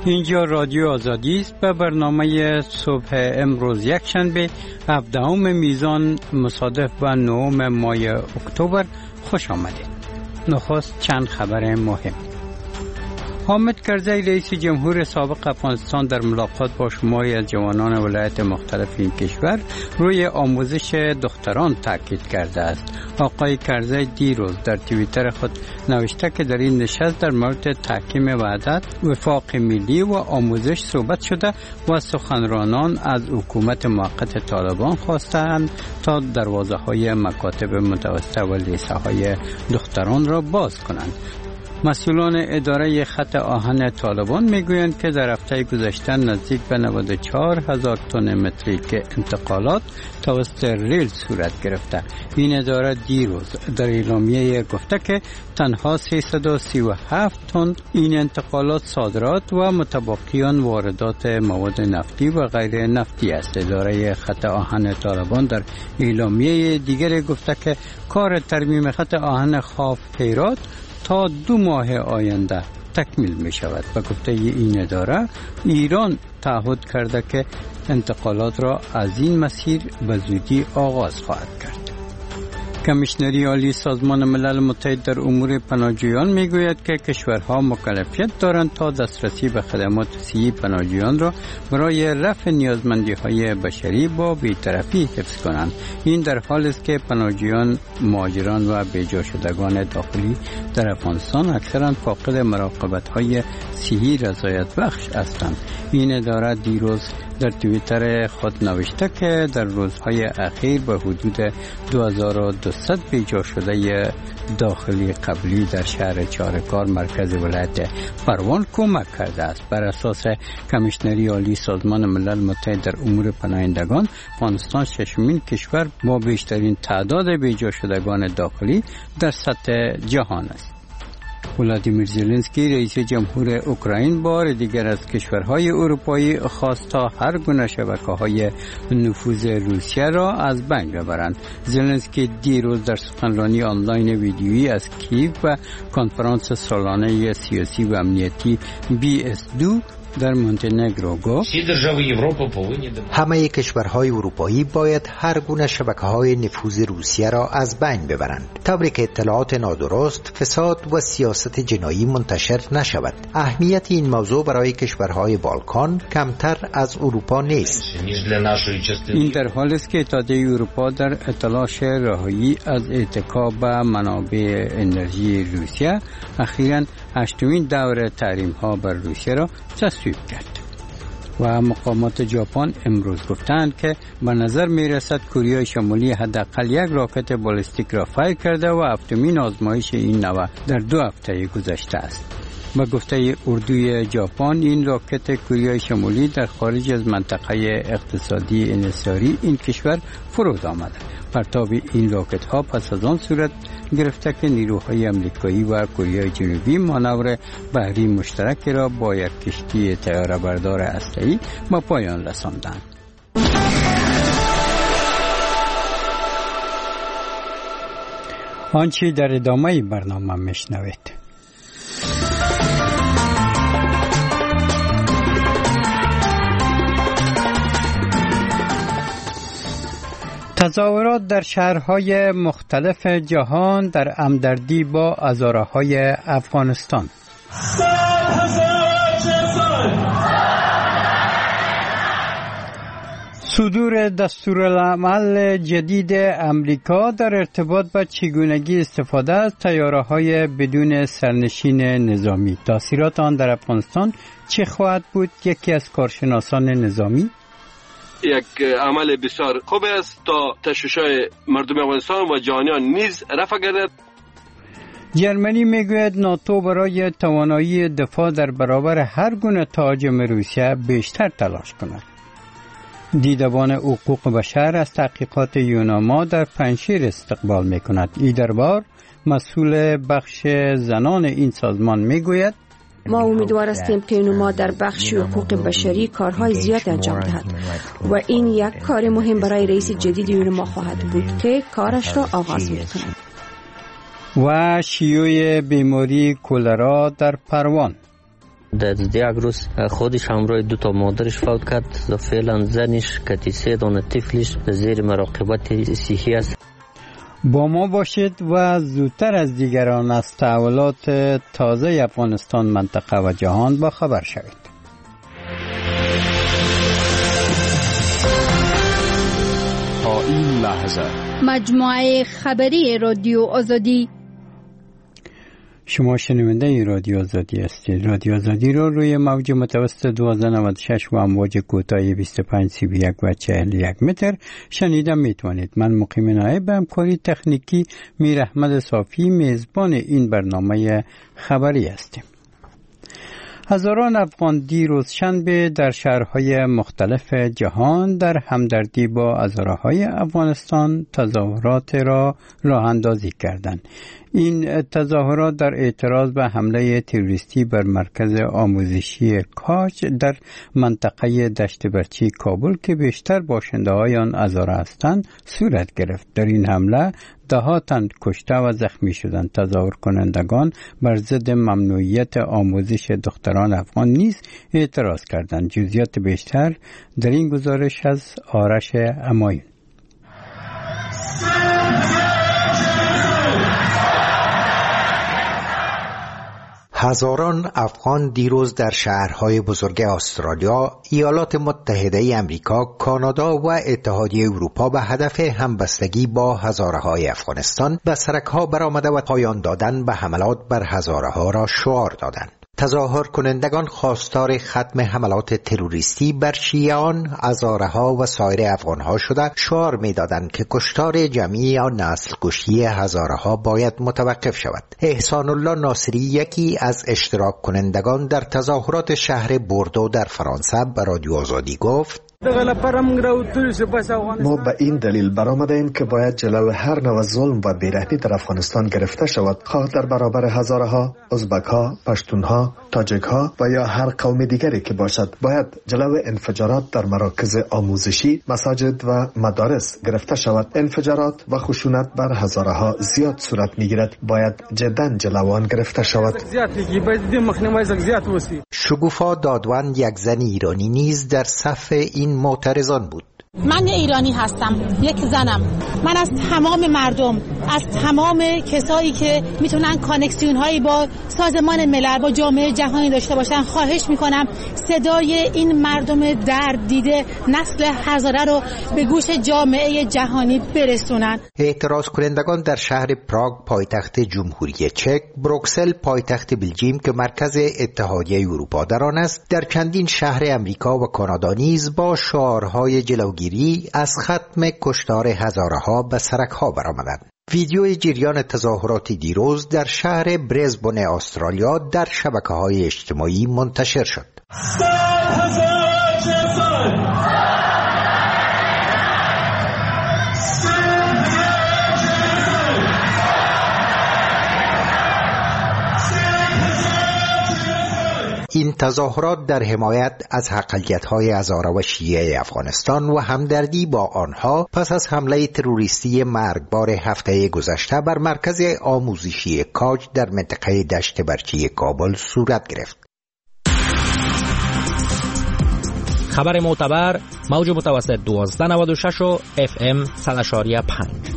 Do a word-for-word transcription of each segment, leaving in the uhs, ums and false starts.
اینجا رادیو آزادی است. به برنامه صبح امروز یک شنبه هفدهم میزان مصادف با نهم ماه اکتبر خوش آمدید. نخست چند خبر مهم. حامد کرزی رئیس جمهور سابق افغانستان در ملاقات با شماری از جوانان ولایت مختلف این کشور روی آموزش دختران تاکید کرده است. آقای کرزی دیروز در توییتر خود نوشته که در این نشست در مورد تحکیم وحدت، وفاق ملی و آموزش صحبت شده و سخنرانان از حکومت موقت طالبان خواستند تا دروازه های مکاتب متوسطه و لیسه های دختران را باز کنند. مسئولان اداره خط آهن طالبان میگویند که در هفته گذشته نزدیک به نود و چهار هزار تن متریک انتقالات توسط ریل صورت گرفته. این اداره دیروز در اعلامیه گفته که تنها سیصد و سی و هفت تن این انتقالات صادرات و متبقیان واردات مواد نفتی و غیر نفتی است. اداره خط آهن طالبان در اعلامیه دیگر گفته که کار ترمیم خط آهن خاف هرات تا دو ماه آینده تکمیل می شود. و گفته این اداره ایران تعهد کرده که انتقالات را از این مسیر به زودی آغاز خواهد کرد. کمیشنری عالی سازمان ملل متحد در امور پناهجویان می گوید که کشورها مکلفیت دارند تا دسترسی به خدمات صحی پناهجویان را برای رفع نیازمندی های بشری با بی‌طرفی حفظ کنند. این در حالی است که پناهجویان، مهاجران و بیجا شدگان داخلی در افغانستان اکثرا فاقد مراقبت های صحی رضایت بخش هستند. این اداره دیروز در توییتر خود نوشته که در روزهای اخیر به حدود دو هزار و دویست بیجا شده داخلی قبلی در شهر چارکار مرکز ولایت پروان کمک کرده است. بر اساس کمیشنری عالی سازمان ملل متحد در امور پناهندگان، افغانستان ششمین کشور با بیشترین تعداد بیجا شدگان داخلی در سطح جهان است. ولادیمیر زلنسکی رئیس جمهور اوکراین بار دیگر از کشورهای اروپایی خواست تا هر گونه شبکه‌های نفوذ روسیه را از بین ببرند. زلنسکی دیروز در سخنرانی آنلاین ویدیویی از کیف و کنفرانس سالانه سیاسی و امنیتی بی اس دو در مونتنگرو گفت همه کشورهای اروپایی باید هر گونه شبکه‌های نفوذ روسیه را از بین ببرند، طوری که اطلاعات نادرست، فساد و سیاست جنایی منتشر نشود. اهمیت این موضوع برای کشورهای بالکان کمتر از اروپا نیست. این در حالی است که اتحادیه اروپا در تلاش رهایی از اتکا به منابع انرژی روسیه اخیراً هشتمین دور تحریم‌ها بر روسیه را تصویب کرد. و مقامات ژاپن امروز گفتند که به نظر می‌رسد کره شمالی حداقل یک راکت بالستیک را فیر کرده و هفتمین آزمایش این نوع در دو هفته گذشته است. با گفته اردوی ژاپن، این راکت کره شمالی در خارج از منطقه اقتصادی انحصاری این کشور فرود آمده. پرتاب این راکت ها پس از آن صورت گرفته که نیروهای امریکایی و کره جنوبی مانور بحری مشترک را با یک کشتی طیاره بردار هسته‌ای به پایان رساندند. آنچه در ادامه برنامه میشنوید. تظاهرات در شهرهای مختلف جهان در همدردی با هزاره‌های افغانستان. صدور دستورالعمل جدید امریکا در ارتباط با چگونگی استفاده از طیاره‌های بدون سرنشین نظامی. تاثیرات آن در افغانستان چه خواهد بود؟ یکی از کارشناسان نظامی: یک عمل بسیار خوب است تا تشویش‌های مردم افغانستان و جهانیان نیز رفع گردد. جرمنی میگوید ناتو برای توانایی دفاع در برابر هر گونه تهاجم روسیه بیشتر تلاش کند. دیدبان حقوق بشر از تحقیقات یوناما در پنجشیر استقبال میکند. این دربار مسئول بخش زنان این سازمان میگوید ما امیدوار هستیم که یوناما در بخش حقوق بشری کارهای زیاد انجام دهد و این یک کار مهم برای رئیس جدید یوناما خواهد بود که کارش را آغاز میکند. و شیوع بیماری کولرا در پروان. در یک روز خودش همراه دو تا مادرش فوت کرد و فعلا زنش که سه دانه طفلش زیر مراقبت صحی است. با ما باشید و زودتر از دیگران از تحولات تازه افغانستان، منطقه و جهان با خبر شوید. تا این لحظه مجموعه خبری رادیو آزادی. شما شنونده رادیو آزادی هستید. رادیو آزادی رو روی موج متوسط دوازده نود و شش و امواج کوتاه بیست و پنج سی بی یک و چهل و یک متر شنیده میتونید. من مقیم نایب به همکاری تکنیکی میر احمد صافی میزبان این برنامه خبری هستیم. هزاران افغان دیروز شنبه در شهرهای مختلف جهان در همدردی با هزاره‌های افغانستان تظاهرات را راه اندازی کردند. این تظاهرات در اعتراض به حمله تروریستی بر مرکز آموزشی کاج در منطقه دشت برچی کابل که بیشتر باشنده های آن هزاره هستند صورت گرفت. در این حمله ده ها تن کشته و زخمی شدند. تظاهر کنندگان بر ضد ممنوعیت آموزش دختران افغان نیز اعتراض کردند. جزئیات بیشتر در این گزارش از آرش امایون. هزاران افغان دیروز در شهرهای بزرگ استرالیا، ایالات متحده امریکا، کانادا و اتحادیه اروپا به هدف همبستگی با هزاره‌های افغانستان به سرک‌ها برآمده و پایان دادن به حملات بر هزاره‌ها را شعار دادند. تظاهر کنندگان خواستار ختم حملات تروریستی بر شیعیان، هزاره‌ها و سایر افغان‌ها شده شعار می‌دادند که کشتار جمعی یا نسل کشی هزاره‌ها باید متوقف شود. احسان الله ناصری، یکی از اشتراک کنندگان در تظاهرات شهر بوردو در فرانسه، به رادیو آزادی گفت: ما به این دلیل برآمدیم که باید جلو هر نوع ظلم و بیرحمی در افغانستان گرفته شود، خواه در برابر هزاره‌ها، ازبک‌ها، پشتون‌ها، تاجک‌ها و یا هر قوم دیگری که باشد. باید جلو انفجارات در مراکز آموزشی، مساجد و مدارس گرفته شود. انفجارات و خشونت بر هزاره‌ها زیاد صورت می‌گیرد، باید جداً جلو آن گرفته شود. شگوفا دادوان، یک زن ایرانی نیز در صف این معترضان بود. من ایرانی هستم، یک زنم. من از تمام مردم، از تمام کسایی که میتونن کانکسیون هایی با سازمان ملل، با جامعه جهانی داشته باشن، خواهش میکنم صدای این مردم درد دیده نسل هزاره رو به گوش جامعه جهانی برسونن. اعتراض کنندگان در شهر پراگ پایتخت جمهوری چک، بروکسل پایتخت بلژیم که مرکز اتحادیه اروپا در آن است، در چندین شهر امریکا و کانادا نیز با شعارهای جلوگیری از ختم کشتار هزاره‌ها به سرک‌ها برآمدند. ویدیوی جریان تظاهرات دیروز در شهر برزبن استرالیا در شبکه‌های اجتماعی منتشر شد. این تظاهرات در حمایت از اقلیت‌های هزاره و شیعه افغانستان و همدردی با آنها پس از حمله تروریستی مرگبار هفته گذشته بر مرکز آموزشی کاج در منطقه دشت برچی کابل صورت گرفت. خبر معتبر، موج متوسط دوازده نود و شش و اف ام صد و پنج.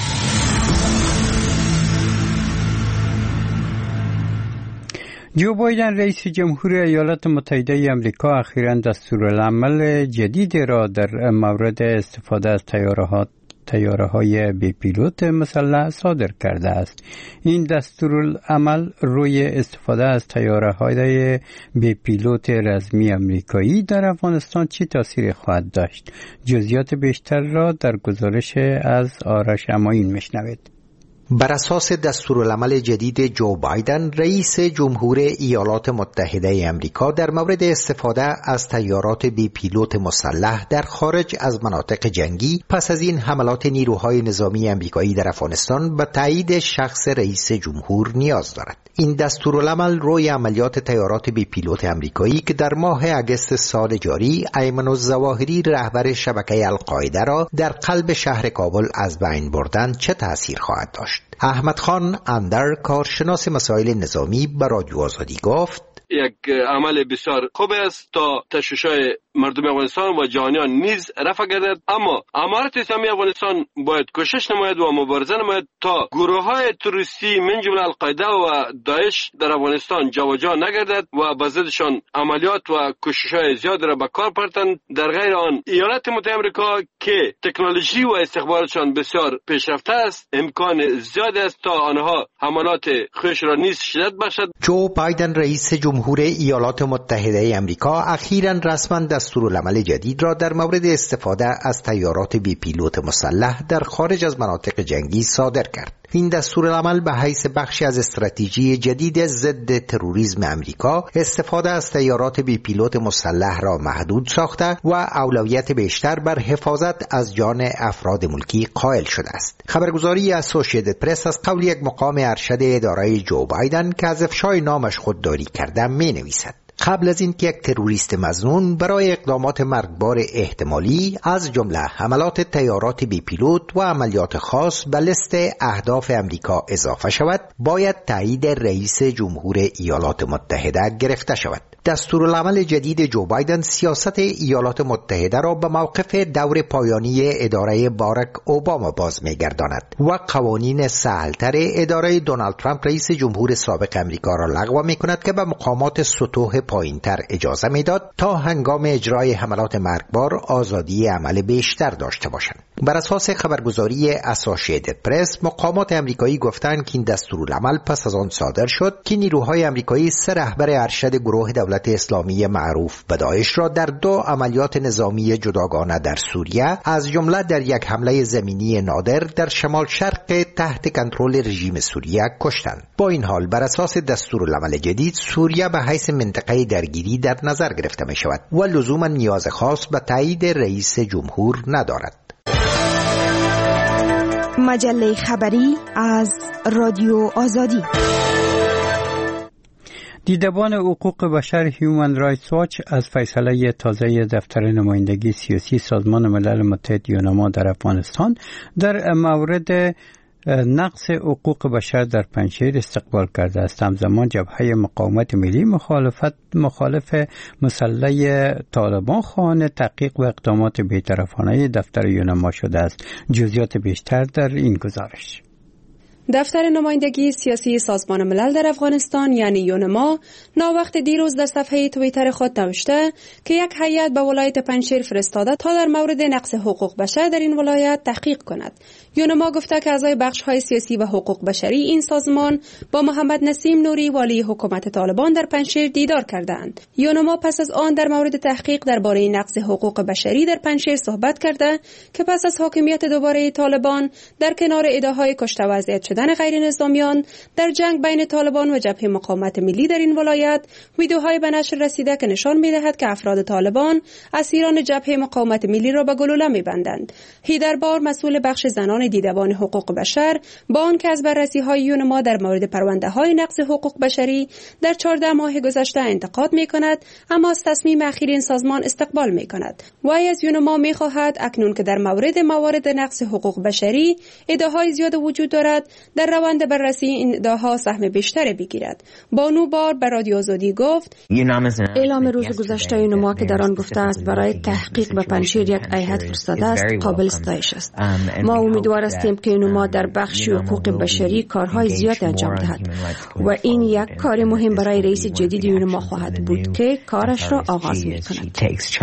جو بایدن رئیس جمهور ایالات متحده آمریکا اخیراً دستورالعمل جدید را در مورد استفاده از طیاره‌ها طیاره‌های بی پیلوت مسلح صادر کرده است. این دستورالعمل روی استفاده از طیاره‌های بی پیلوت رزمی آمریکایی در افغانستان چه تأثیری خواهد داشت؟ جزئیات بیشتر را در گزارش از آرش امایون میشنوید. بر اساس دستورالعمل جدید جو بایدن، رئیس جمهور ایالات متحده آمریکا در مورد استفاده از طیارات بی پیلوت مسلح در خارج از مناطق جنگی پس از این حملات نیروهای نظامی آمریکایی در افغانستان به تایید شخص رئیس جمهور نیاز دارد. این دستورالعمل روی عملیات طیارات بی پیلوت آمریکایی که در ماه اگست سال جاری ایمن الظواهری رهبر شبکه القاعده را در قلب شهر کابل از بین بردند چه تأثیر خواهد داشت؟ احمد خان اندر، کارشناس مسائل نظامی، به رادیو آزادی گفت: یک عمل بسیار خوب است تا تشویش‌های مردم افغانستان و جهانیان نیز رفع گردد. اما امارت اسلامی افغانستان باید کوشش نماید و مبارزه نماید تا گروه‌های تروریستی من جمله القاعده و داعش در افغانستان جابجا نگردد و به ضدشان عملیات و کوشش‌های زیاد را به کار بردند. در غیر آن ایالات متحده آمریکا که تکنولوژی و استخباراتشان بسیار پیشرفته است، امکان زیاد است تا آنها حملات خویش را نیز شدت بخشد. جو بایدن رئیس جمهور ایالات متحده آمریکا اخیراً رسما دستورالعمل جدید را در مورد استفاده از طیارات بی پیلوت مسلح در خارج از مناطق جنگی صادر کرد. این دستورالعمل به حیث بخشی از استراتژی جدید ضد تروریسم امریکا استفاده از طیارات بی پیلوت مسلح را محدود ساخته و اولویت بیشتر بر حفاظت از جان افراد ملکی قائل شده است. خبرگزاری اسوسییتد پرس از قول یک مقام ارشد اداره جو بایدن که از افشای نامش خودداری کرده می نویسد: قبل از اینکه یک تروریست مظنون برای اقدامات مرگبار احتمالی از جمله حملات طیارات بی پیلوت و عملیات خاص به لیست اهداف امریکا اضافه شود، باید تایید رئیس جمهور ایالات متحده گرفته شود. دستورالعمل جدید جو بایدن سیاست ایالات متحده را به موقف دور پایانی اداره باراک اوباما باز می‌گرداند و قوانین سهل‌تر اداره دونالد ترامپ رئیس جمهور سابق امریکا را لغو می‌کند که به مقامات سطوح پایین‌تر اجازه می‌داد تا هنگام اجرای حملات مرگبار آزادی عمل بیشتر داشته باشند. بر اساس خبرگزاری اسوسییتد پرس، مقامات امریکایی گفتند که این دستورالعمل پس از آن صادر شد که نیروهای امریکایی سه رهبر ارشد گروه دولت اسلامی معروف به داعش را در دو عملیات نظامی جداگانه در سوریه، از جمله در یک حمله زمینی نادر در شمال شرق تحت کنترل رژیم سوریه، کشتند. با این حال بر اساس دستورالعمل جدید، سوریه به حیث منطقه درگیری در نظر گرفته می شود و لزوما نیاز خاص به تایید رئیس جمهور ندارد. مجله خبری از رادیو آزادی. دیدبان حقوق بشر هیومن رایتس واچ از فیصله تازه دفتر نمایندگی سیاسی سازمان ملل متحد یونما در افغانستان در مورد نقض حقوق بشر در پنجشیر استقبال کرده است. همزمان جبهه مقاومت ملی مخالفت مخالف مسلح طالبان خواهان تحقیق و اقدامات بی‌طرفانه دفتر یونما شده است. جزئیات بیشتر در این گزارش. دفتر نمایندگی سیاسی سازمان ملل در افغانستان یعنی یونما ناوقت دیروز در صفحه توییتر خود نوشته که یک هیئت به ولایت پنجشیر فرستاده تا در مورد نقض حقوق بشر در این ولایت تحقیق کند. یونما گفته که اعضای بخش‌های سیاسی و حقوق بشری این سازمان با محمد نسیم نوری والی حکومت طالبان در پنجشیر دیدار کردند. یونما پس از آن در مورد تحقیق درباره نقض حقوق بشری در پنجشیر صحبت کرده که پس از حاکمیت دوباره طالبان در کنار ایده‌های کشته و اذیت شدن غیر نظامیان در جنگ بین طالبان و جبهه مقاومت ملی در این ولایت، ویدیوهای به نشر رسیده که نشان می‌دهد که افراد طالبان اسیران جبهه مقاومت ملی را به گلوله می‌بندند. هیدربار مسئول بخش زنان دیدبان حقوق بشر با آنکه از بررسی‌های یونما در مورد پرونده‌های نقض حقوق بشری در چهارده ماه گذشته انتقاد می‌کند، اما از تصمیم اخیر این سازمان استقبال می‌کند. وی از یونما می‌خواهد اکنون که در مورد موارد نقض حقوق بشری ایده‌های زیاد وجود دارد، در روند بررسی این ایده‌ها سهم بیشتری بگیرد. بانو بار به رادیو آزادی گفت: اعلام روز گذشته یونما که در آن گفته است برای تحقیق به پنجشیر یک هیئت فرستاده است قابل ستایش است. ما امیدوار هستیم که یونما در بخش حقوق بشری کارهای زیاد انجام دهد و این یک کار مهم برای رئیس جدید یونما خواهد بود که کارش را آغاز می‌کند.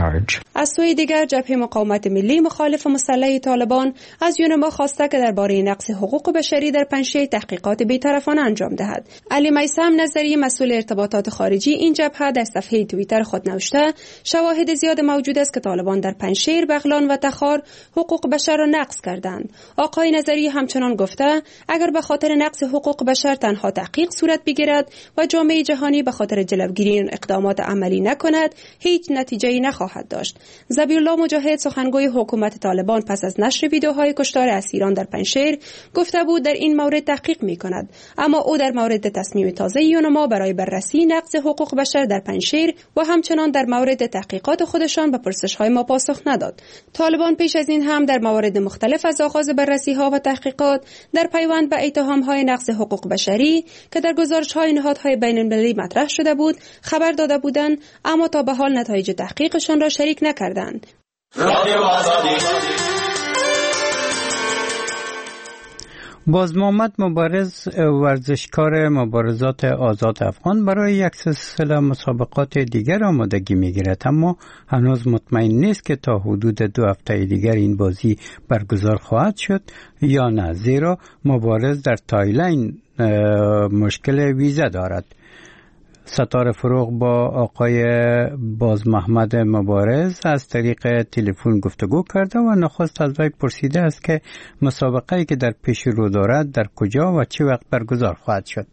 از سوی دیگر جبهه مقاومت ملی مخالف مسلح طالبان از یونما خواسته که درباره نقض حقوق بشری در پنجشیر تحقیقات بی‌طرفانه انجام دهد. علی میثم نظری مسئول ارتباطات خارجی این جبهه در صفحه توییتر خود نوشته: شواهد زیاد موجود است که طالبان در پنجشیر، بغلان و تخار حقوق بشر را نقض کردند. آقای نظری همچنان گفته اگر به خاطر نقض حقوق بشر تنها تحقیق صورت بگیرد و جامعه جهانی به خاطر جلوگیری اقدامات عملی نکند، هیچ نتیجه‌ای نخواهد داشت. ذبیحالله مجاهد سخنگوی حکومت طالبان پس از نشر ویدیوهای کشتار اسیران در پنجشیر گفته بود در این مورد تحقیق می کند، اما او در مورد تصمیم تازه یونما برای بررسی نقض حقوق بشر در پنجشیر و همچنان در مورد تحقیقات خودشان به پرسش‌های ما پاسخ نداد. طالبان پیش از این هم در موارد مختلف از آغاز بررسی‌ها و تحقیقات در پیوند به اتهام‌های نقض حقوق بشری که در گزارش‌های نهادهای بین‌المللی مطرح شده بود خبر داده بودند، اما تا به حال نتایج تحقیقشان را شریک نکردند. باز محمد مبارز، ورزشکار مبارزات آزاد افغان، برای یک سلسله مسابقات دیگر آمادگی می‌گیرد، اما هنوز مطمئن نیست که تا حدود دو هفته دیگر این بازی برگزار خواهد شد یا نه، زیرا مبارز در تایلند مشکل ویزا دارد. ستاره فروغ با آقای باز محمد مبارز از طریق تلفن گفتگو کرده و نخست از وی پرسیده است که مسابقه‌ای که در پیش رو دارد در کجا و چه وقت برگزار خواهد شد.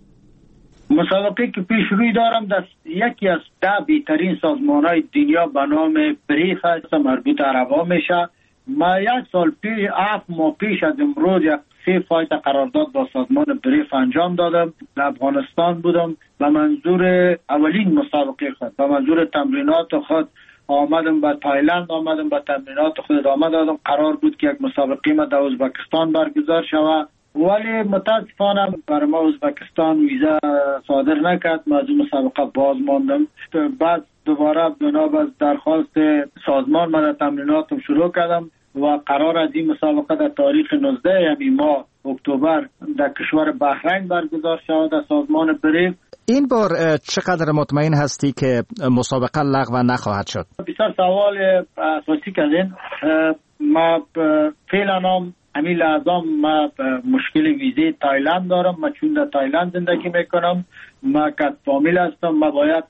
مسابقه که پیش روی دارم در یکی از ده بهترین سازمان‌های دنیا به نام بریف است، مربوط عربا میشه. ما یک سال پیش، هفت ماه پیش از امروز یک سه فایت قرارداد با سازمان بریف انجام دادم. در افغانستان بودم به منظور اولین مسابقه خود، به منظور تمرینات خود آمدم به تایلند، آمدم به تمرینات خود ادامه دادم. قرار بود که یک مسابقه ما در ازبکستان برگزار شود، ولی متاسفانه برای ما ازبکستان ویزا صادر نکرد. ما از مسابقه باز ماندم. بعد دوباره بنابر درخواست سازمان من تمریناتم شروع کردم و قرار از این مسابقه در تاریخ نوزده یعنی ماه اکتبر در کشور بحرین برگزار شود در سازمان بریف. این بار چقدر مطمئن هستی که مسابقه لغو نخواهد شد؟ بسیار سوال اساسی کردین. ما فعلا هم همین لحظه ما مشکل ویزه تایلند دارم. ما چون در تایلند زندگی میکنم، ما کت فامیل هستم، ما باید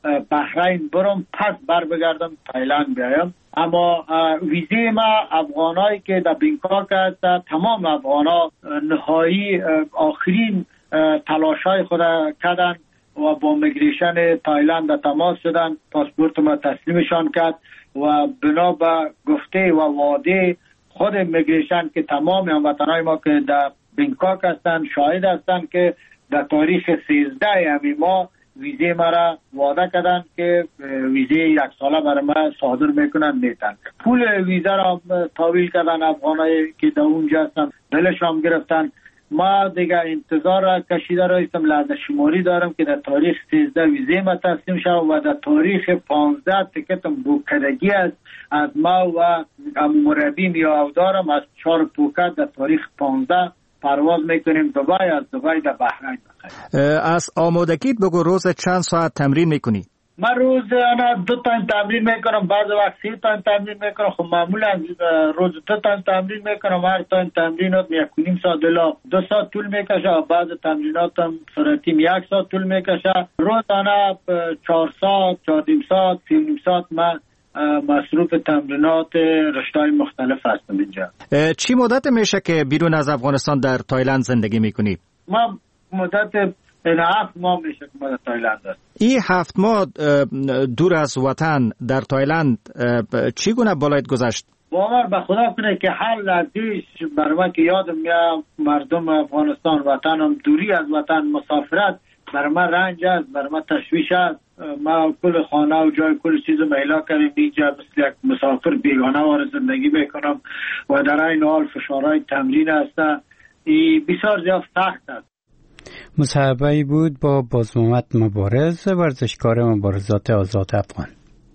بحرین برم پس بر بگردم تایلند بیایم. اما ویزه ما افغانایی که در بینکاک هستند، تمام افغانا نهایی آخرین تلاشای خود کردن و با میگریشن تایلند تماس شدن، پاسپورت ما تسلیمشان کرد و بنا به گفته و وعده خود میگریشن که تمام هموطنای ما که در بینکاک هستند شاهد هستند که در تاریخ سیزده همین ماه ویزه مرا وعده کردن که ویزه یک ساله برای ما صادر میکنن میتن. پول ویزه را تحویل کردن افغانایی که در اونجا هستن، دلشان گرفتن. ما دیگه انتظار را کشیده رایستم، لحظه شماری دارم که در تاریخ سیزده ویزه ما تسلیم شد و در تاریخ پانزده تکتم بوکدگی است از ما و مربیم یا دارم از چهار پوکت در تاریخ پانزده پرواز میکنیم دبی، از دبی در بحرین. از آمادگیت بگو، روز چند ساعت تمرین میکنی؟ من روز انا دو تا تمرین میکنم، بعض وقت سه تا تمرین میکنم. خب معمولا روز دو تا تمرین میکنم. هر تا تمرینات یک و نیم ساعت الا دو ساعت طول میکشه. بعض تمریناتم سرعتی یک ساعت طول میکشه. روز انا چهار ساعت، چهار نیم ساعت، سه نیم ساعت من مصروف تمرینات رشته‌های مختلف هستم اینجا. چی مدت میشه که بیرون از افغانستان در تایلند زندگی میکنی؟ من مدت این هفت ماه میشه که ما در تایلند هستم. این هفت ماه دور از وطن در تایلند چگونه بالایت گذشت؟ باور به خدا کنه که هر لحظهش برای من که یادم میاد مردم افغانستان وطنم، دوری از وطن، مسافرت برای من رنج است، برای من تشویش است. ما کل خانه و جای کل چیز رو میلا کردیم اینجا مثل یک مسافر بیگانه وارد زندگی میکنم و در این حال فشارهای تمرین است. این بسیار زیاد سخت است. مصاحبه‌ای بود با باز محمد مبارز، ورزشکار مبارزات آزاد افغان.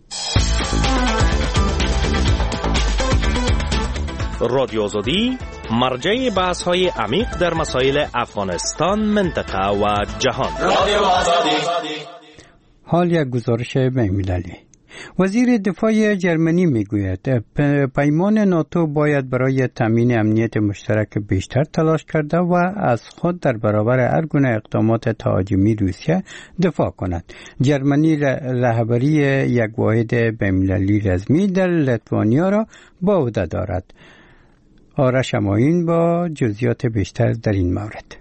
رادیو آزادی مرجع بحث‌های عمیق در مسائل افغانستان، منطقه و جهان. رادیو آزادی. حال یک گزارش بین‌المللی. وزیر دفاع جرمنی میگوید پیمان ناتو باید برای تامین امنیت مشترک بیشتر تلاش کرده و از خود در برابر هر گونه اقدامات تهاجمی روسیه دفاع کند. جرمنی رهبری یک واحد بین‌المللی رسمی در لیتوانیا را به عهده دارد. آرش اماین با جزئیات بیشتر در این مورد.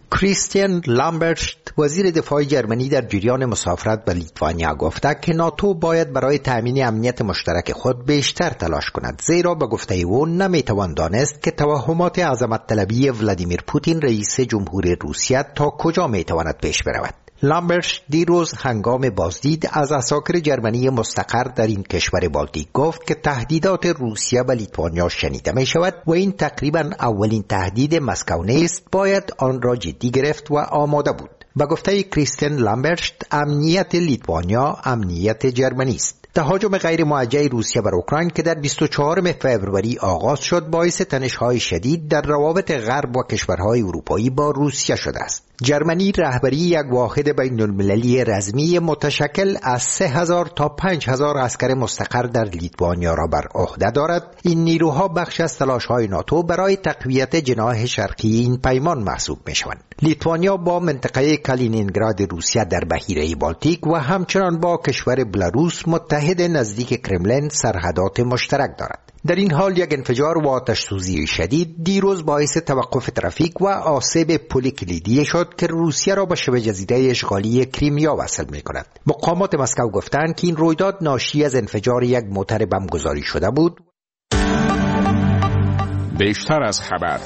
کریستین لامبرشت وزیر دفاع جرمنی در جریان مسافرت به لیتوانیا گفته که ناتو باید برای تامین امنیت مشترک خود بیشتر تلاش کند، زیرا به گفته او نمیتوان دانست که توهمات عظمت طلبی ولادیمیر پوتین رئیس جمهوری روسیه تا کجا میتواند پیش برود. لامبرش دیروز هنگام بازدید از عساکر جرمنی مستقر در این کشور بالتیک گفت که تهدیدات روسیه به لیتوانیا شنیده می شود و این تقریبا اولین تهدید مسکو نیست، باید آن را جدی گرفت و آماده بود. با گفته کریستین لامبرشت امنیت لیتوانیا امنیت جرمنی است. تهاجم غیر موجه روسیه بر اوکراین که در بیست و چهارم فوریه آغاز شد باعث تنش‌های شدید در روابط غرب و کشورهای اروپایی با روسیه شده است. جرمنی رهبری یک واحد بین المللی رزمی متشکل از سه هزار تا پنج هزار عسکر مستقر در لیتوانیا را بر عهده دارد. این نیروها بخش از تلاش‌های ناتو برای تقویت جناح شرقی این پیمان محسوب می‌شوند. لیتوانیا با منطقه کالینینگراد روسیه در بحیره بالتیک و همچنان با کشور بلاروس متحد نزدیک کرملین سرحدات مشترک دارد. در این حال یک انفجار و آتش سوزی شدید دیروز باعث توقف ترافیک و آسیب پل کلیدی شد که روسیه را به شبه جزیره اشغالی کریمیا وصل می کند. مقامات مسکو گفتند که این رویداد ناشی از انفجار یک موتر بمبگذاری شده بود. بیشتر از خبر.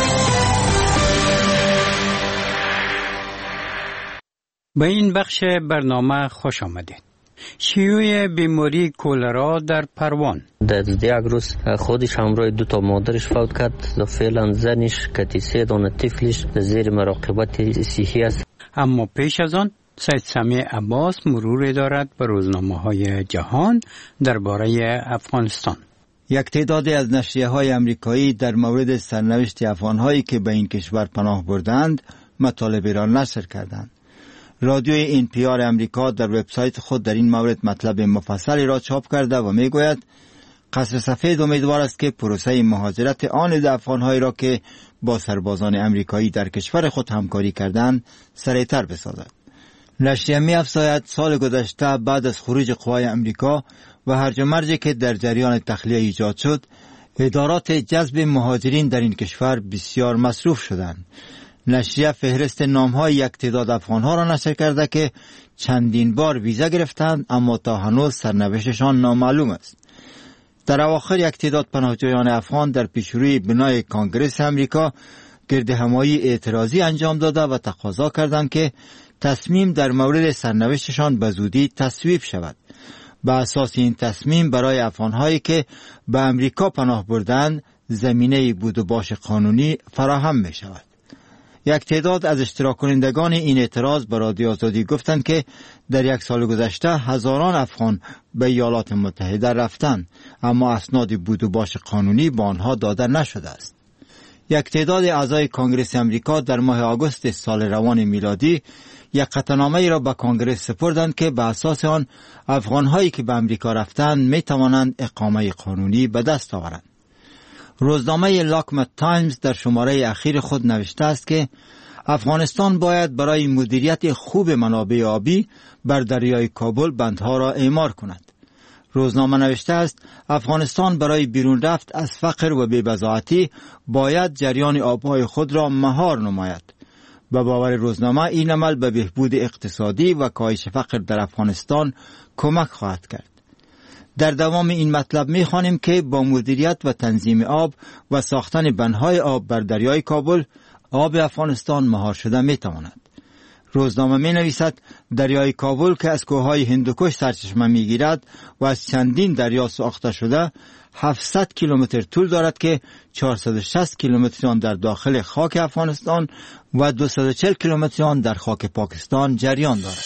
به این بخش برنامه خوش آمدید. شیوع بیماری کولرا در پروان. در یک روز خودش همراه دو تا مادرش فوت کرد و فعلا زنش که سه دانه طفلش زیر مراقبت صحی است. اما پیش از آن سید سمیع عباس مرور دارد به روزنامه‌های جهان درباره افغانستان. یک تعدادی از نشریه‌های آمریکایی در مورد سرنوشت افغان‌هایی که به این کشور پناه بردند مطالب را نشر کردند. رادیوی این پی آر امریکا در وبسایت خود در این مورد مطلب مفصلی را چاپ کرده و میگوید قصر سفید امیدوار است که پروسه مهاجرت آن افغان‌هایی را که با سربازان امریکایی در کشور خود همکاری کردند سریعتر بسازد. نشریه می‌افزاید سال گذشته بعد از خروج قوای امریکا و هرج و مرجی که در جریان تخلیه ایجاد شد، ادارات جذب مهاجرین در این کشور بسیار مصروف شدند. نشریه فهرست نام‌های یک تعداد افغان‌ها را نشر کرده که چندین بار ویزا گرفتند اما تا هنوز سرنوشتشان نامعلوم است. در اواخر یک تعداد پناهجویان افغان در پیشروی بنای کنگره امریکا گردهمایی اعتراضی انجام داده و تقاضا کردند که تصمیم در مورد سرنوشتشان به زودی تصویب شود. به اساس این تصمیم برای افغان‌هایی که به امریکا پناه بردند زمینه بود و باش قانونی فراهم می شود. یک تعداد از اشتراک کنندگان این اعتراض به رادیو آزادی گفتند که در یک سال گذشته هزاران افغان به ایالات متحده رفتند اما اسناد بود و باش قانونی به آنها داده نشده است. یک تعداد اعضای کنگره امریکا در ماه آگوست سال روان میلادی یک قطعنامه را به کنگره سپردند که به اساس آن افغان‌هایی که به امریکا رفتند می توانند اقامه قانونی به دست آورند. روزنامه لاکمت تایمز در شماره اخیر خود نوشته است که افغانستان باید برای مدیریت خوب منابع آبی بر دریای کابل بندها را اعمار کند. روزنامه نوشته است افغانستان برای بیرون رفت از فقر و بی‌بضاعتی باید جریان آبهای خود را مهار نماید. به باور روزنامه این عمل به بهبود اقتصادی و کاهش فقر در افغانستان کمک خواهد کرد. در دوام این مطلب می‌خوانیم که با مدیریت و تنظیم آب و ساختن بندهای آب بر دریای کابل آب افغانستان مهار شده می‌تواند. روزنامه می‌نویسد دریای کابل که از کوههای هندوکش سرچشمه می‌گیرد و از چندین دریا ساخته شده هفتصد کیلومتر طول دارد که چهارصد و شصت کیلومتر آن در داخل خاک افغانستان و دویست و چهل کیلومتر آن در خاک پاکستان جریان دارد.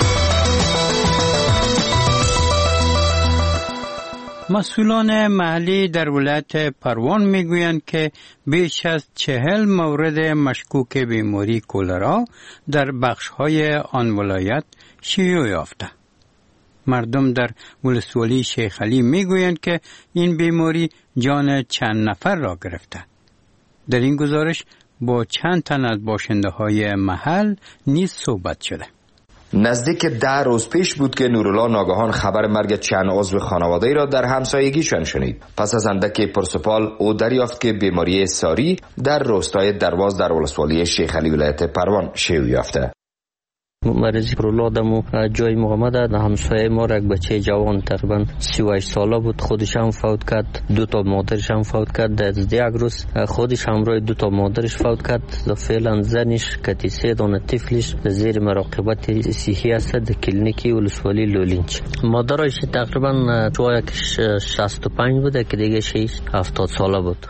مسئولان محلی در ولایت پروان میگویند که بیش از چهل مورد مشکوک بیماری کولرا در بخش‌های آن ولایت شیوع یافته. مردم در ولسوالی شیخ علی میگویند که این بیماری جان چند نفر را گرفته. در این گزارش با چند تن از باشنده های محل نیز صحبت شده. نزدیک ده روز پیش بود که نورالله ناگهان خبر مرگ چند عضو خانواده‌ای را در همسایگیشان شنید. پس از اندک پرسپال او دریافت که بیماری ساری در روستای درواز در ولسوالی شیخ علی ولایت پروان شیوع یافته. مریضی پرولادم و جای مقامده در همسایه ما یک بچه جوان تقریبا سی و هشت ساله بود، خودش هم فوت کرد، دو تا مادرش هم فوت کرد. در یک روز خودش همراه دو تا مادرش فوت کرد. فعلا زنش که سه دانه طفلش زیر مراقبت صحی است در کلینیک ولسوالی لولینچ. مادرش تقریبا شاید شصت و پنج بوده که دیگه شش هفتاد ساله بود.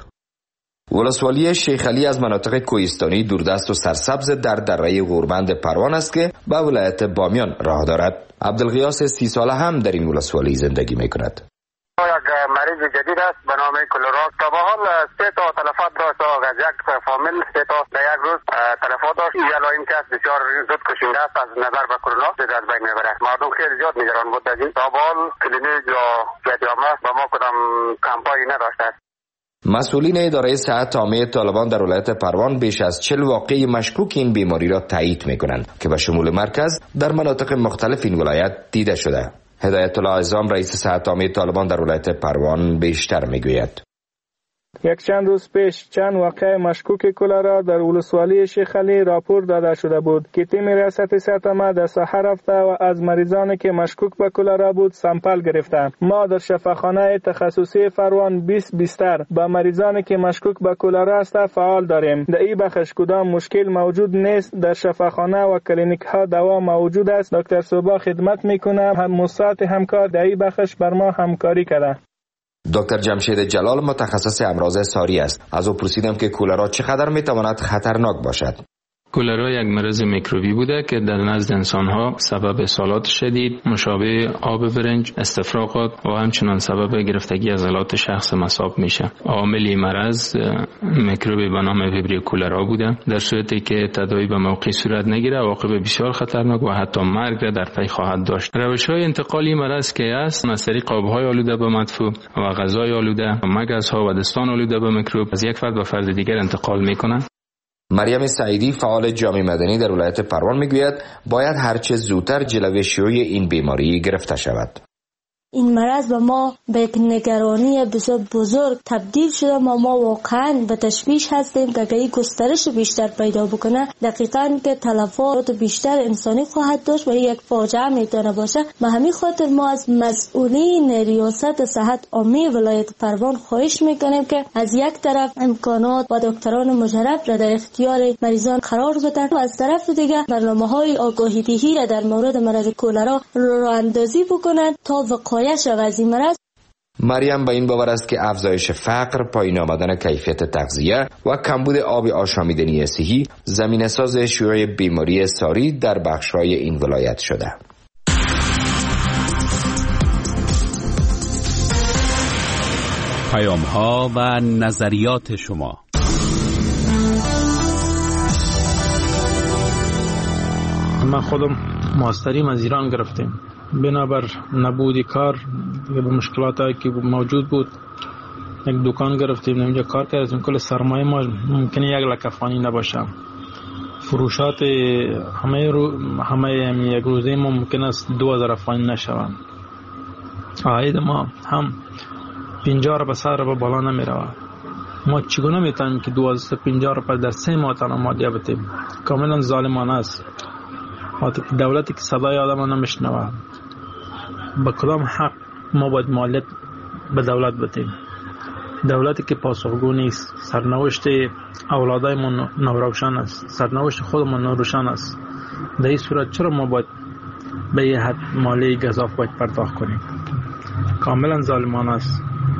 ولسوالی شیخ علی از مناطق کوهستانی دوردست و سرسبز در دره غوربند پروان است که به ولایت بامیان راه دارد. عبدالغیاس سی ساله هم در این ولسوالی زندگی میکند. یک مریض جدید است به نام کلرا. تا به حال سه تا تلفات داشت از یک فامیل، سه تا در یک روز تلفات داشت. یلا این کس بسیار زود کشنده است از نظر به کرونا زیاد از بین میبره. مردم خیلی زیاد نگران بود. تا به حال کلینیک یا جدیامه به ما کدام کمپایی نداشته است. مسئولین اداره صحت عامه طالبان در ولایت پروان بیش از چهل واقعه مشکوک این بیماری را تایید می‌کنند که به شمول مرکز در مناطق مختلف این ولایت دیده شده. هدایت الله عظام رئیس صحت عامه طالبان در ولایت پروان بیشتر می‌گوید. یک چند روز پیش چند واقعه مشکوک کلرا در ولسوالی شیخ علی راپور داده شده بود که تیم ریاست صحت عامه در ساحه رفته و از مریضانی که مشکوک به کلرا بود سامپل گرفتند. ما در شفاخانه تخصصی پروان بیست بیستر با مریضانی که مشکوک به کلرا است فعال داریم. در این بخش کدام مشکل موجود نیست. در شفاخانه و کلینیک ها دوا موجود است. دکتر صوبا خدمت میکنه. هم مصات همکار در این بخش بر ما همکاری کرده. دکتر جمشید جلال متخصص امراض ساری است. از او پرسیدم که کولرا چقدر میتواند خطرناک باشد. کولرا یک مرض میکروبی بوده که در نزد انسان‌ها سبب اسهالات شدید، مشابه آب برنج، استفراغات و همچنان سبب گرفتگی عضلات شخص مصاب میشه. عامل مرض میکروبی به نام ویبریو کولرا بوده. در صورتی که تداوی به موقع صورت نگیره عواقب بسیار خطرناک و حتی مرگ را در پی خواهد داشت. روش‌های انتقالی مرض که است از طریق آب‌های آلوده به مدفوع و غذای آلوده، مگزها و دستان آلوده به میکروب از یک فرد به فرد دیگر انتقال میکنند. مریم سعیدی فعال جامعه مدنی در ولایت پروان میگوید باید هرچه زودتر جلوی شیوع این بیماری گرفته شود. این مرض به ما به یک نگرانی بسیار بزرگ تبدیل شده. ما ما واقعا به تشویش هستیم که اگه گسترش بیشتر پیدا بکنه دقیقاً که تلفات بیشتر انسانی خواهد داشت و یک فاجعه میتونه باشه. به همین خاطر ما از مسئولین ریاست صحت عامه ولایت پروان خواهش میکنیم که از یک طرف امکانات و دکتران مجرب را در اختیار مریضان قرار بدن و از طرف دیگه برنامه‌های آگاهی دهی را در مورد مرض کولرا راه اندازی بکنند تا وقایع مریم به این باور است که افزایش فقر، پایین آمدن کیفیت تغذیه و کمبود آب آشامیدنی صحی زمینه ساز شیوع بیماری ساری در بخش‌های این ولایت شده. پیام‌ها و نظریات شما. من خودم ماستریم از ایران گرفتیم. بنابر نبود کار به مشکلاتی که موجود بود یک دکان گرفتیم، اونجا کار کردیم. کل سرمایه ما ممکنه یک لک افغانی نباشه. فروشات همه رو همه یک روزه ما ممکن است دو هزار افغانی نشوند. عاید ما هم پنجاه رو به سر به بالا نمی رود. ما چگونه میتونیم که دو هزار پنجاه رو در سه ماه تنها مادیه بتیم؟ کاملا ظالمانه است. دولتی که صدای آدم ها نمیشنوه. با کدام حق ما باید مالیات به دولت بدیم؟ دولتی که پاسخگو نیست. سرنوشت اولادای ما ناروشن است، سرنوشت خودمون ناروشن است. در این صورت چرا ما باید به یه حد مالی گزاف باید پرداخت کنیم؟ کاملا ظالمانه است.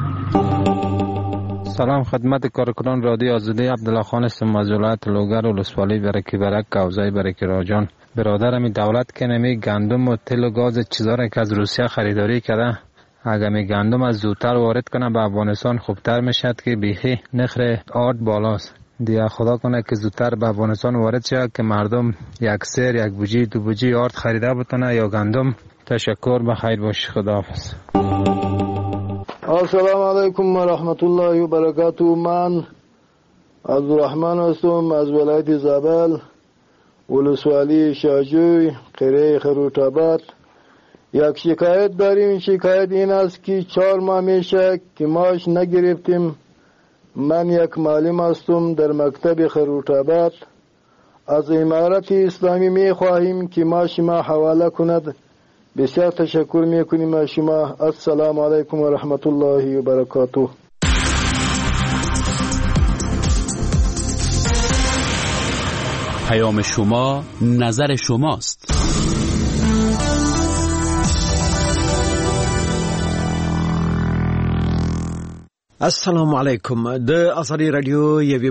سلام خدمت کارکنان رادیو آزادی. عبدالله خان هستم از ولایت لوگر و لسوالی برکی برک کوزای برکی راجان. برادرمی دولت که نمی گندم و تل و گاز چیزا را که از روسیه خریداری کرده، اگر می گندم از زودتر وارد کنه به افغانستان خوبتر میشد که بیخی نخر آرد بالاست. دیگه خدا کنه که زودتر به افغانستان وارد شد که مردم یک سیر یک بوجی دو بوجی آرد خریده بتونه یا گندم. تشکر، بخیر باش، خداحافظ. السلام علیکم و رحمت الله و برکاته. من عبدالرحمن هستم از ولایت زابل ولسوالی شاجوی قره خروطاباد. یک شکایت داریم. شکایت این است که چهار ماه میشه که ماش نگرفتیم. من یک معلم هستم در مکتب خروطاباد. از امارت اسلامی می خواهیم که ماش ما حواله کند. بسیار تشکر میکنیم از شما. السلام علیکم و رحمت الله و برکاته. پیام شما نظر شماست. السلام علیکم. د ازادي رادیو یوې